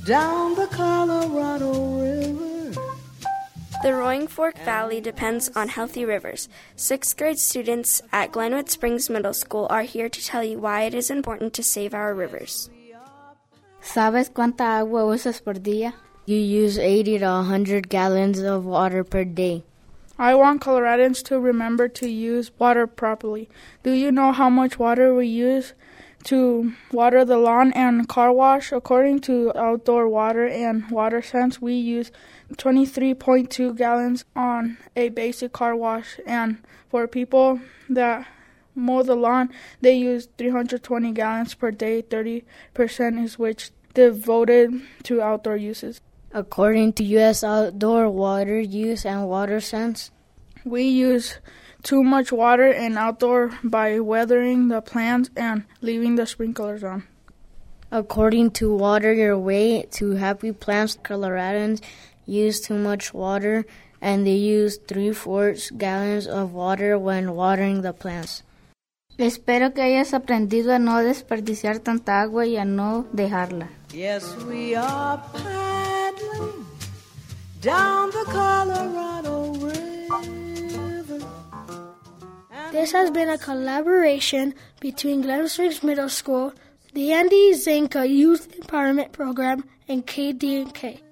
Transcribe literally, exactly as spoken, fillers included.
down the Colorado River. The Roaring Fork Valley depends on healthy rivers. Sixth grade students at Glenwood Springs Middle School are here to tell you why it is important to save our rivers. ¿Sabes cuánta agua usas por día? You use eighty to one hundred gallons of water per day. I want Coloradans to remember to use water properly. Do you know how much water we use to water the lawn and car wash? According to Outdoor Water and Water Sense, we use twenty-three point two gallons on a basic car wash, and for people that mow the lawn, they use three hundred twenty gallons per day. thirty percent is which devoted to outdoor uses. According to U S Outdoor Water Use and Water Sense, we use too much water in outdoor by weathering the plants and leaving the sprinklers on. According to Water Your Way to Happy Plants, Coloradans use too much water, and they use three-fourths gallons of water when watering the plants. Espero que hayas aprendido a no desperdiciar tanta agua y a no dejarla. Yes, we are paddling down the Colorado River. This has been a collaboration between Glenwood Springs Middle School, the Andy Zinka Youth Empowerment Program, and K D N K.